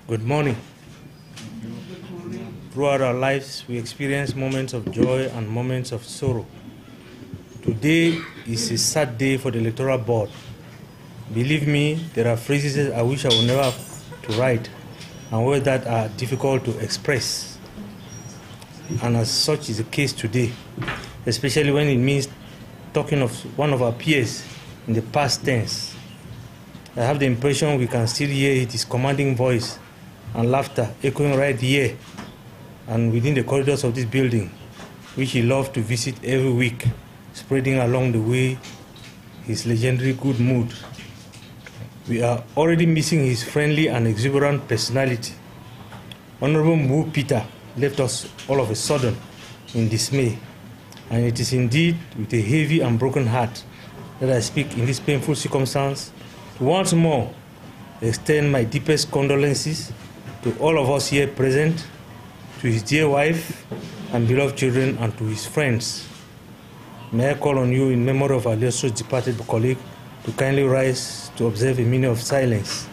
Good morning. Throughout our lives, we experience moments of joy and moments of sorrow. Today is a sad day for the Electoral Board. Believe me, there are phrases I wish I would never have to write and words that are difficult to express. And as such is the case today, especially when it means talking of one of our peers in the past tense. I have the impression we can still hear his commanding voice and laughter echoing right here and within the corridors of this building, which he loved to visit every week, spreading along the way his legendary good mood. We are already missing his friendly and exuberant personality. Honorable Mbu Peter left us all of a sudden in dismay, and it is indeed with a heavy and broken heart that I speak in this painful circumstance to once more extend my deepest condolences to all of us here present, to his dear wife and beloved children, and to his friends. May I call on you in memory of our illustrious departed colleague to kindly rise to observe a minute of silence.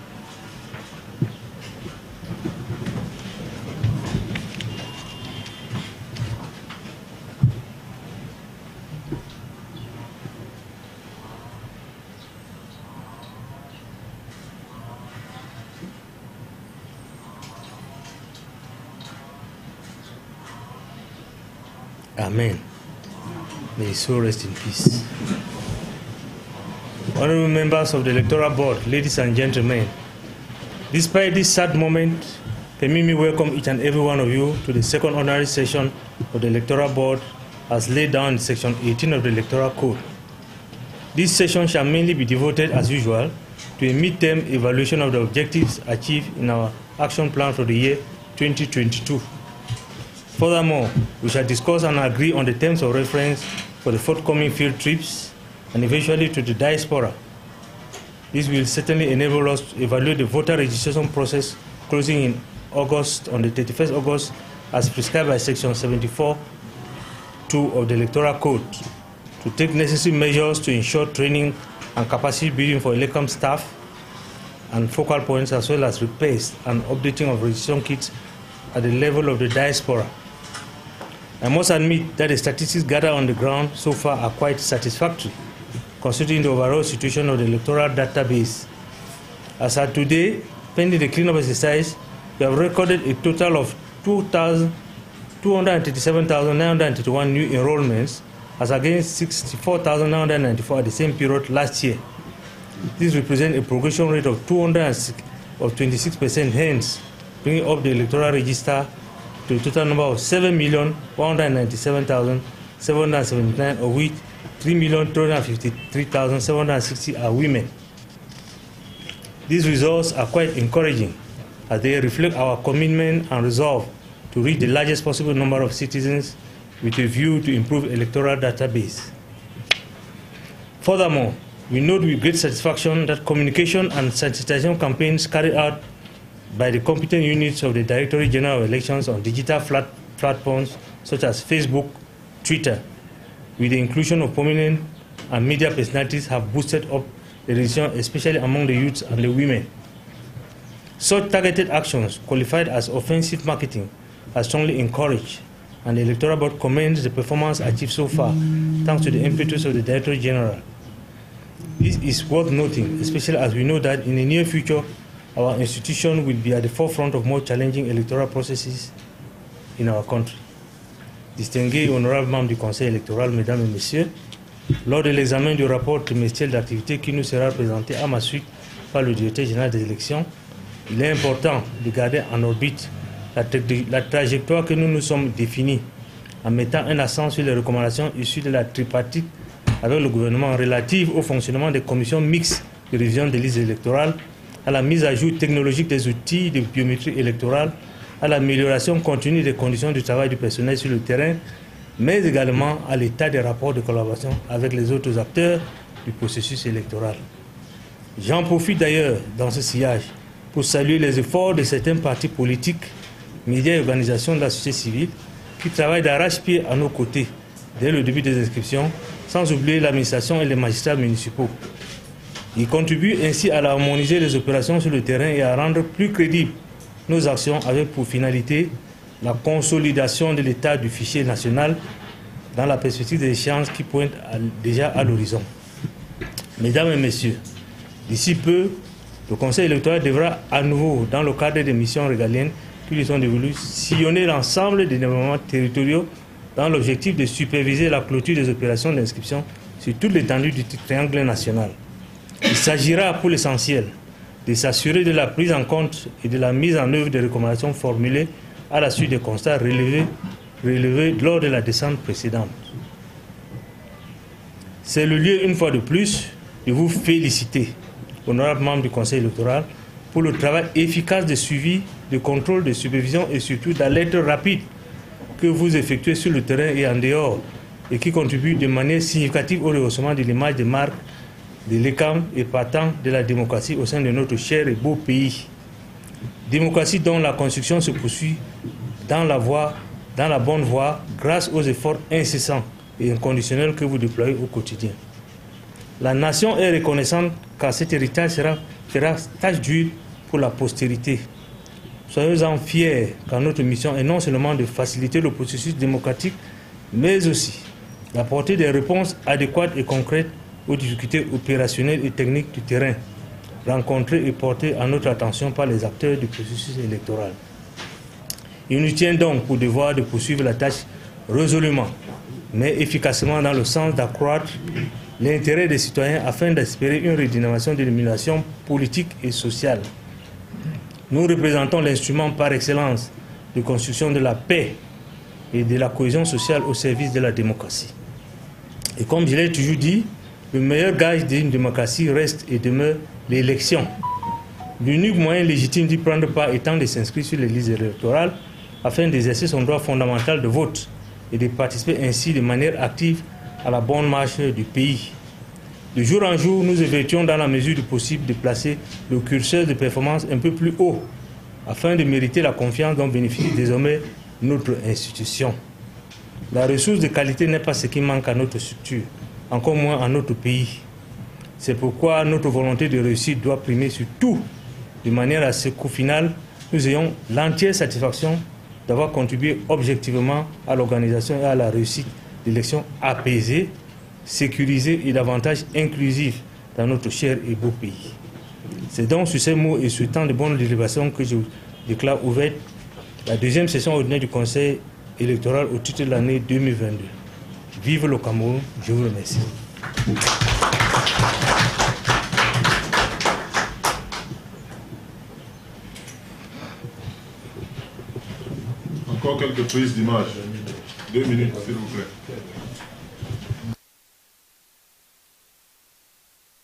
Amen. May his soul rest in peace. Honorable members of the Electoral Board, ladies and gentlemen, despite this sad moment, permit me welcome each and every one of you to the second ordinary session of the Electoral Board as laid down in Section 18 of the Electoral Code. This session shall mainly be devoted, as usual, to a mid-term evaluation of the objectives achieved in our action plan for the year 2022. Furthermore, we shall discuss and agree on the terms of reference for the forthcoming field trips and eventually to the diaspora. This will certainly enable us to evaluate the voter registration process closing in August, on the 31st August, as prescribed by Section 74(2) of the Electoral Code, to take necessary measures to ensure training and capacity building for ELECAM staff and focal points, as well as repairs and updating of registration kits at the level of the diaspora. I must admit that the statistics gathered on the ground so far are quite satisfactory, considering the overall situation of the electoral database. As at today, pending the cleanup exercise, we have recorded a total of 237,931 new enrollments, as against 64,994 at the same period last year. This represents a progression rate of 26%, hence bringing up the electoral register to a total number of 7,197,779, of which 3,353,760 are women. These results are quite encouraging, as they reflect our commitment and resolve to reach the largest possible number of citizens with a view to improve electoral database. Furthermore, we note with great satisfaction that communication and sensitization campaigns carried out by the competent units of the Directorate General of Elections on digital platforms such as Facebook, Twitter, with the inclusion of prominent and media personalities, have boosted up the registration, especially among the youths and the women. Such targeted actions, qualified as offensive marketing, are strongly encouraged, and the Electoral Board commends the performance achieved so far, thanks to the impetus of the Directorate General. This is worth noting, especially as we know that in the near future, our institution will be at the forefront of more challenging electoral processes in our country. Distingués honorables membres du Conseil électoral, mesdames et messieurs, lors de l'examen du rapport trimestriel d'activité qui nous sera présenté à ma suite par le directeur général des élections, il est important de garder en orbite la trajectoire que nous nous sommes définie, en mettant un accent sur les recommandations issues de la tripartite avec le gouvernement relatives au fonctionnement des commissions mixtes de révision des listes électorales, à la mise à jour technologique des outils de biométrie électorale, à l'amélioration continue des conditions de travail du personnel sur le terrain, mais également à l'état des rapports de collaboration avec les autres acteurs du processus électoral. J'en profite d'ailleurs dans ce sillage pour saluer les efforts de certains partis politiques, médias et organisations de la société civile qui travaillent d'arrache-pied à nos côtés dès le début des inscriptions, sans oublier l'administration et les magistrats municipaux. Il contribue ainsi à harmoniser les opérations sur le terrain et à rendre plus crédible nos actions avec pour finalité la consolidation de l'état du fichier national dans la perspective des échéances qui pointent déjà à l'horizon. Mesdames et messieurs, d'ici peu, le Conseil électoral devra à nouveau, dans le cadre des missions régaliennes qui lui sont dévolues, sillonner l'ensemble des départements territoriaux dans l'objectif de superviser la clôture des opérations d'inscription sur toute l'étendue du triangle national. Il s'agira pour l'essentiel de s'assurer de la prise en compte et de la mise en œuvre des recommandations formulées à la suite des constats relevés lors de la descente précédente. C'est le lieu, une fois de plus, de vous féliciter, honorables membres du Conseil électoral, pour le travail efficace de suivi, de contrôle, de supervision et surtout d'alerte rapide que vous effectuez sur le terrain et en dehors et qui contribue de manière significative au rehaussement de l'image de marque de l'ECAM et partant de la démocratie au sein de notre cher et beau pays. Démocratie dont la construction se poursuit dans la bonne voie grâce aux efforts incessants et inconditionnels que vous déployez au quotidien. La nation est reconnaissante car cet héritage fera tache d'huile pour la postérité. Soyez-en fiers car notre mission est non seulement de faciliter le processus démocratique, mais aussi d'apporter des réponses adéquates et concrètes aux difficultés opérationnelles et techniques du terrain, rencontrées et portées à notre attention par les acteurs du processus électoral. Il nous tient donc pour devoir de poursuivre la tâche résolument, mais efficacement dans le sens d'accroître l'intérêt des citoyens afin d'espérer une redynamisation de l'émulation politique et sociale. Nous représentons l'instrument par excellence de construction de la paix et de la cohésion sociale au service de la démocratie. Et comme je l'ai toujours dit, le meilleur gage d'une démocratie reste et demeure l'élection. L'unique moyen légitime d'y prendre part étant de s'inscrire sur les listes électorales afin d'exercer son droit fondamental de vote et de participer ainsi de manière active à la bonne marche du pays. De jour en jour, nous évertuons dans la mesure du possible de placer le curseur de performance un peu plus haut afin de mériter la confiance dont bénéficie désormais notre institution. La ressource de qualité n'est pas ce qui manque à notre structure, encore moins à notre pays. C'est pourquoi notre volonté de réussite doit primer sur tout, de manière à ce qu'au final, nous ayons l'entière satisfaction d'avoir contribué objectivement à l'organisation et à la réussite d'élections apaisées, sécurisées et davantage inclusives dans notre cher et beau pays. C'est donc sur ces mots et sur tant de bonnes délibérations que je déclare ouverte la deuxième session ordinaire du Conseil électoral au titre de l'année 2022. Vive le Cameroun, je vous remercie. Encore quelques prises d'image. 2 minutes, s'il vous plaît.